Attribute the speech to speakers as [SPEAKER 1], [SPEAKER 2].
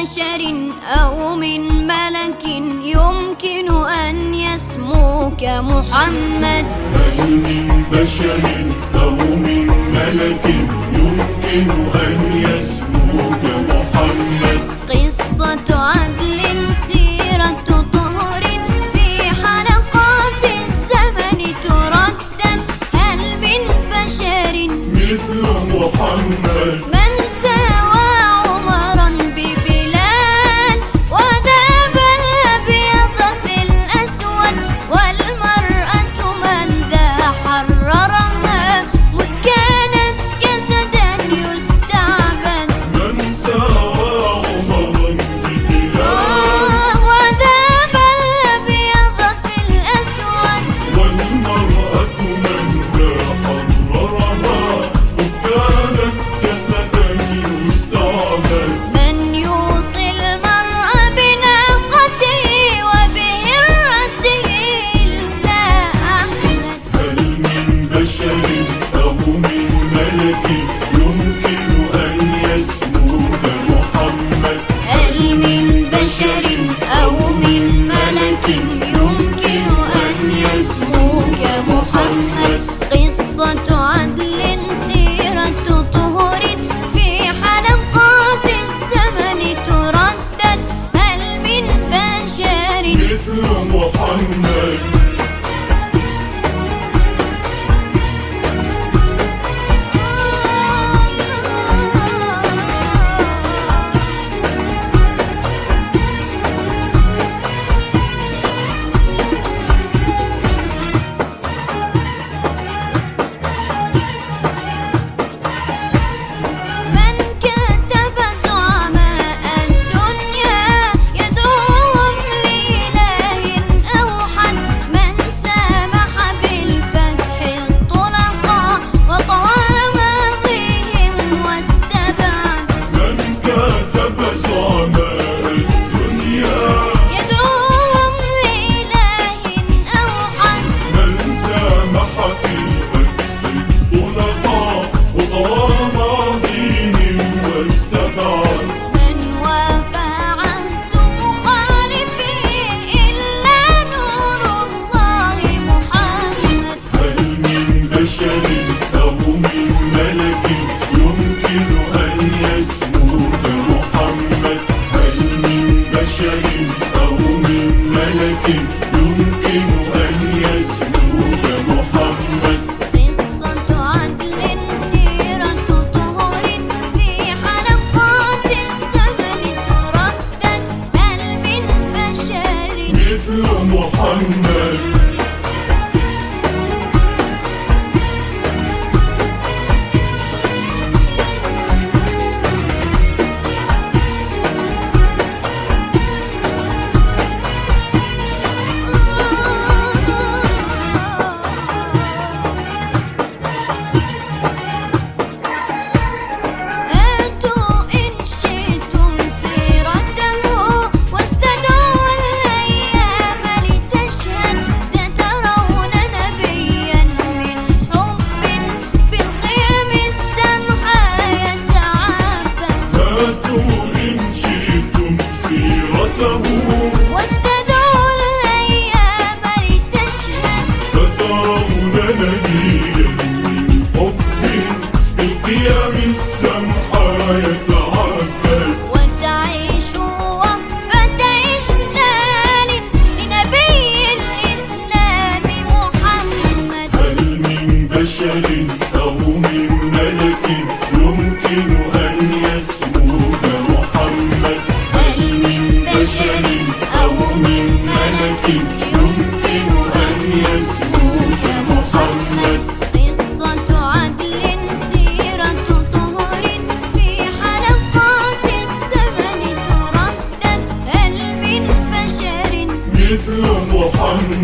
[SPEAKER 1] بشر أو من ملك يمكن أن يسموك محمد؟
[SPEAKER 2] هل من بشر أو من ملك يمكن أن يسموك محمد؟
[SPEAKER 1] قصة عدل سيرة طهر في حلقات الزمن تردد. هل من بشر
[SPEAKER 2] مثل محمد؟
[SPEAKER 1] من ساوى عمرا ببلال وذاب الأبيض في الأسود، والمرأة من ذا حررها مذ كانت جسدا يستعبد.
[SPEAKER 2] من ساوى عمرا ببلال
[SPEAKER 1] وذاب الأبيض في الأسود،
[SPEAKER 2] والمرأة من ذا حررها مذ كانت جسدا يستعبد.
[SPEAKER 1] من يوصي المرء بناقته وبهرته إلا أحمد؟
[SPEAKER 2] هل من بشر أو من ملك يمكن أن يسموك محمد؟
[SPEAKER 1] هل من بشر أو من ملك يمكن أن يسموك محمد؟ قصة عدل سيرة طهر في حلقات الزمن تردد. هل من بشر
[SPEAKER 2] مثل محمد؟
[SPEAKER 1] من كتب زعماء الدنيا يدعوهم لإله أوحد، من سامح بالفتح الطلقاء وطوى ماضيهم واستبعد.
[SPEAKER 2] من كتب زعماء الدنيا
[SPEAKER 1] يدعوهم لإله أوحد،
[SPEAKER 2] من سامح في الفتح الطلقاء وطوى ماضيهم واستبعد.
[SPEAKER 1] من وافى عهد مخالفه إلا نور الله محمد.
[SPEAKER 2] هل من بشر أو من ملك يمكن أن يسموك محمد؟ هل من بشر أو من ملك يمكن أن يسموك محمد؟
[SPEAKER 1] قصة عدل سيرة طهر في حلقات الزمن تردد. هل من بشر
[SPEAKER 2] مثل محمد؟
[SPEAKER 1] هاتوا إن شئتم سيرته واستدعوا الأيام لتشهد. سترون نبيا من حب بالقيم السمحة يتعبد.
[SPEAKER 2] هاتوا إن شئتم سيرته
[SPEAKER 1] واستدعوا الأيام لتشهد.
[SPEAKER 2] سترون نبيا من حب بالقيم السمحة يتعبد.
[SPEAKER 1] وتعيشوا وقفة إجلال لنبي الإسلام محمد.
[SPEAKER 2] هل من بشر أو من ملك يمكن أن يسموك محمد؟
[SPEAKER 1] هل من بشر أو من ملك يمكن أن يسموك محمد؟ قصة عدل سيرة طهر في حلقات الزمن تردد. هل من بشر
[SPEAKER 2] مثل محمد؟